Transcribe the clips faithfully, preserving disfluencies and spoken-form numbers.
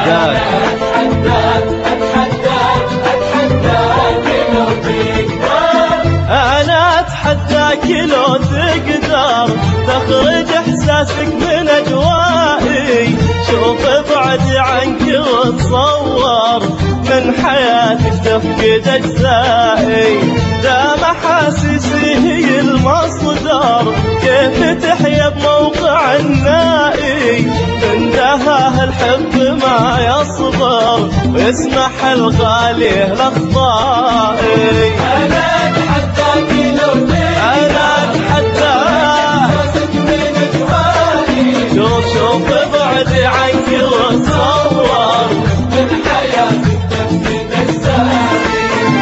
أتحداك أتحداك أتحداك أتحداك لو تقدر، أنا أتحداك لو تقدر تخرج إحساسك من أجوائي. شوف ابعد عنك وتصور من حياتك تفقد أجزائي. دام أحاسيسي هي المصدر، كيف تحيا بموقع النائي؟ من دهاه الحب ما يصبر، ويسمح الغالي لأخطائي. أنا أتحداك لو تقدر، أنا أتحداك من أجوائي. شوف شوف ابعد عنك وتصور من حياتك تفقد أجزائي.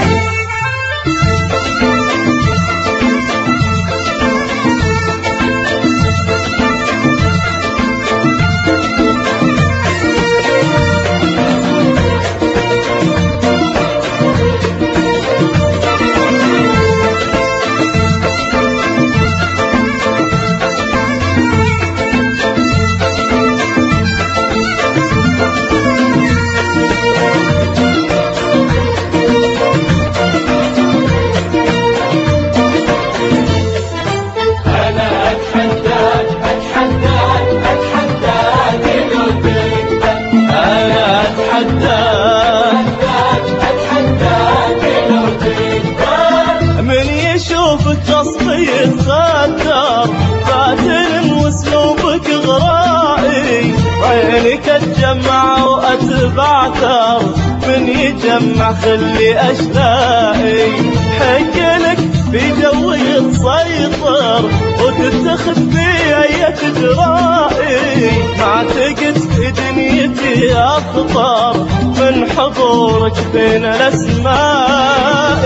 قصدي يتخدر باطل واسلوبك غرائي. عينك تجمع واتبعثر، من يجمع خلي اشلائي. حقلك في جوي تسيطر وتتخذ في اي اجرائي. ما اعتقد في دنيتي اخطر من حضورك بين الاسماء.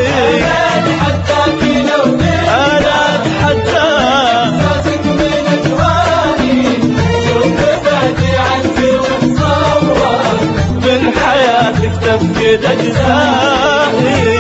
أنا أتحداك من أجوائي. شوف بعدي عنك وتصور من حياتك تفقد أجزائي.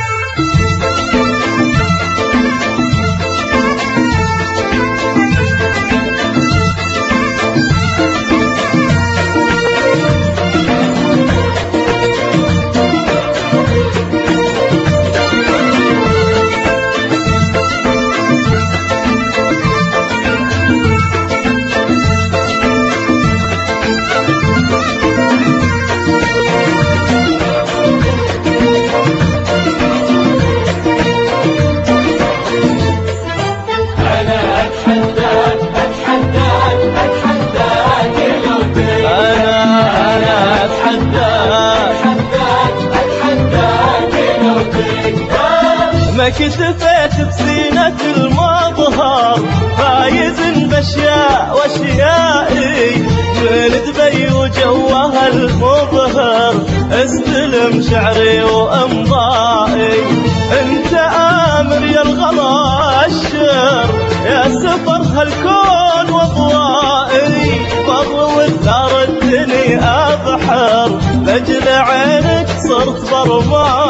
ما كتفيت بزينة المظهر، فايز باشياء واشيائي. من دبي وجوها المظهر، استلم شعري وامضائي. انت امر يا الغلا الشر، يا سفر هالكون واضوائي. فضل والدار الدنيا ابحر، لاجل عينك صرت برمائي.